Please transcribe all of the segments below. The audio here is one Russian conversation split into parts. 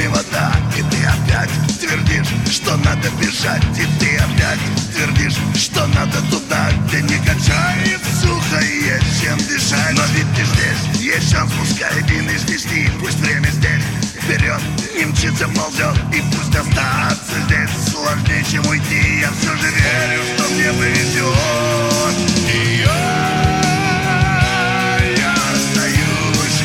не вода. И ты опять твердишь, что надо бежать. И ты опять твердишь, что надо туда, где не качает сухо и есть чем дышать. Но ведь ты здесь, есть шанс, пускай вины снести. Пусть время здесь вперед не мчится, ползет. И пусть остаться здесь сложнее, чем уйти. Я все же верю, что мне повезет. И я остаюсь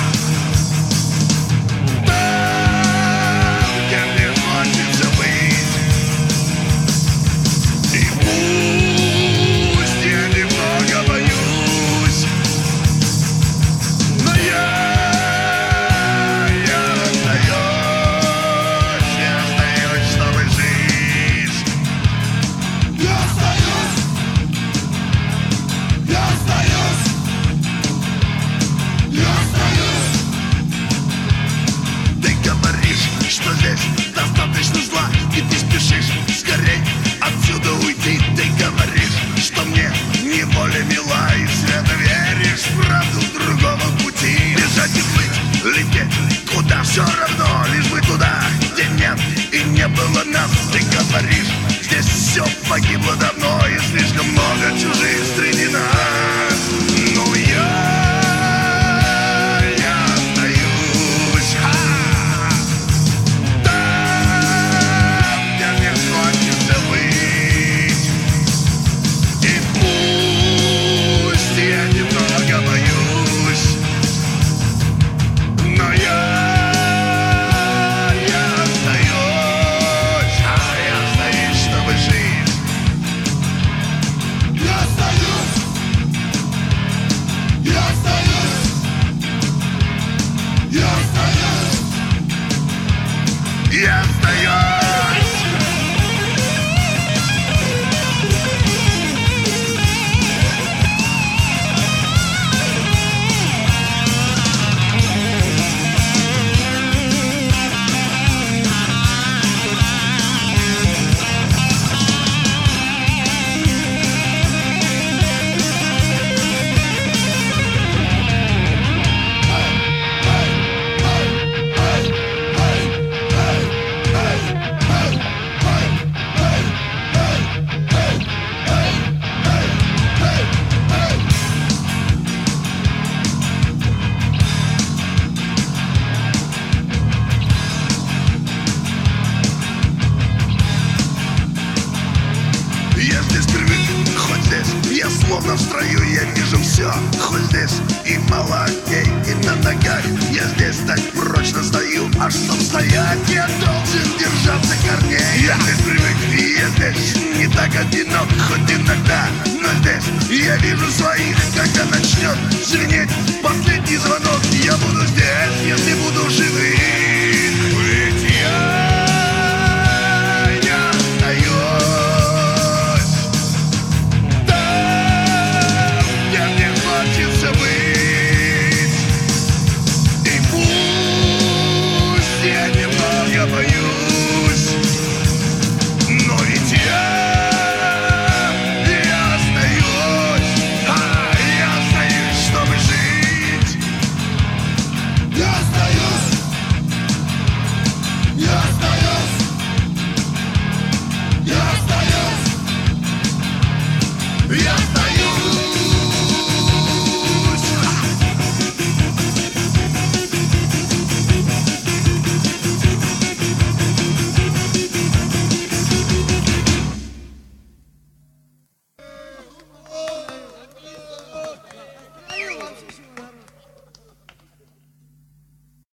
там, где мне хочется быть. И пусть я немного боюсь, но я остаюсь, чтобы жить. Я остаюсь. Ты говоришь, что здесь достаточно зла, и ты спешишь скорей отсюда уйти. Ты говоришь, что мне неволя мила, и свято веришь в правду другого пути. Бежать и плыть, лететь, куда все равно, лишь бы туда, где нет и не было нас. Ты говоришь, здесь все погибло давно, и слишком много чужих среди нас. Ну я остаюсь там, где мне хочется быть. И пусть я немного боюсь, но я остаюсь, чтобы жить. Я остаюсь. Я здесь привык, хоть здесь я словно в строю. Я вижу все, хоть здесь и мало огней, и на ногах я здесь так прочно стою. А чтоб стоять, я должен держаться корней. Я здесь привык, и я здесь не так одинок, хоть иногда, но здесь я вижу своих. Когда начнет звенеть последний звонок, я буду здесь, если буду жив.